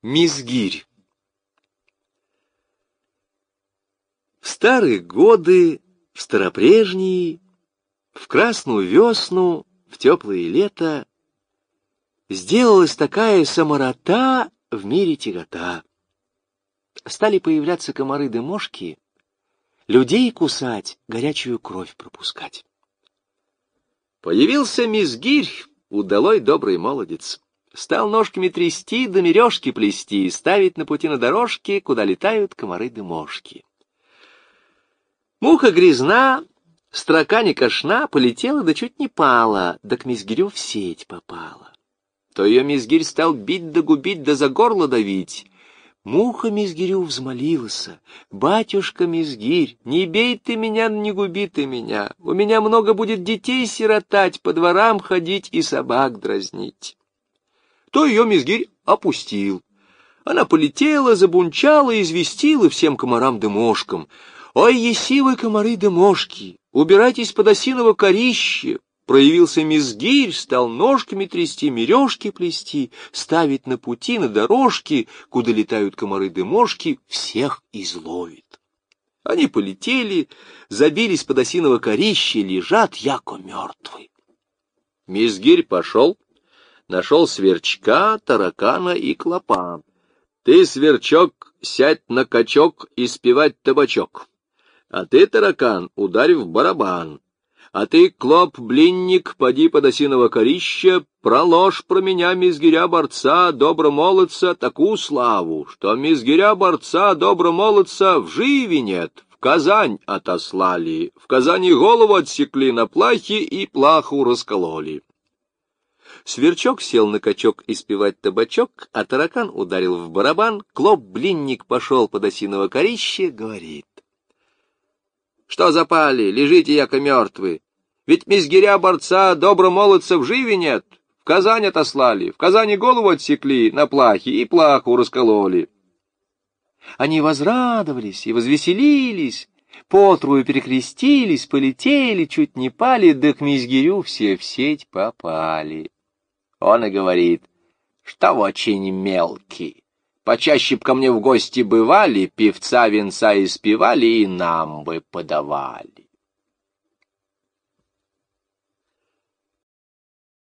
Мизгирь. В старые годы, в старопрежние, в красную весну, в теплое лето сделалась такая саморота в мире тягота. Стали появляться комары-дымошки, людей кусать, горячую кровь пропускать. Появился Мизгирь, удалой добрый молодец. Стал ножками трясти, да мережки плести, ставить на пути на дорожке, куда летают комары-дымошки. Муха грязна, строка не кошна, полетела, да чуть не пала, да к Мизгирю в сеть попала. То ее Мизгирь стал бить да губить, да за горло давить. Муха Мизгирю взмолилась: «Батюшка Мизгирь, не бей ты меня, не губи ты меня, у меня много будет детей сиротать, по дворам ходить и собак дразнить». То ее Мизгирь опустил. Она полетела, забунчала, известила всем комарам-дымошкам: «Ой, еси вы, комары-дымошки, убирайтесь под осиново корище!» Проявился Мизгирь, стал ножками трясти, мережки плести, ставить на пути, на дорожки, куда летают комары-дымошки, всех изловит. Они полетели, забились под осиново корище, лежат яко мертвые. Мизгирь пошел, нашел сверчка, таракана и клопа. «Ты, сверчок, сядь на качок и спевать табачок. А ты, таракан, ударь в барабан. А ты, клоп-блинник, поди под осиново корище, проложь про меня, Мизгиря-борца, добромолодца, такую славу, что Мизгиря-борца, добромолодца в живе нет, в Казань отослали, в Казани голову отсекли на плахе и плаху раскололи». Сверчок сел на качок испевать табачок, а таракан ударил в барабан, клоп-блинник пошел под осиново корище, говорит: «Что запали, лежите яко мертвы? Ведь Мизгиря-борца, добромолодца в живе нет, в Казань отослали, в Казани голову отсекли на плахе и плаху раскололи». Они возрадовались и возвеселились, потрую перекрестились, полетели, чуть не пали, да к Мизгирю все в сеть попали. Он и говорит: «Что очень мелкий, почаще б ко мне в гости бывали, певца венца испевали и нам бы подавали».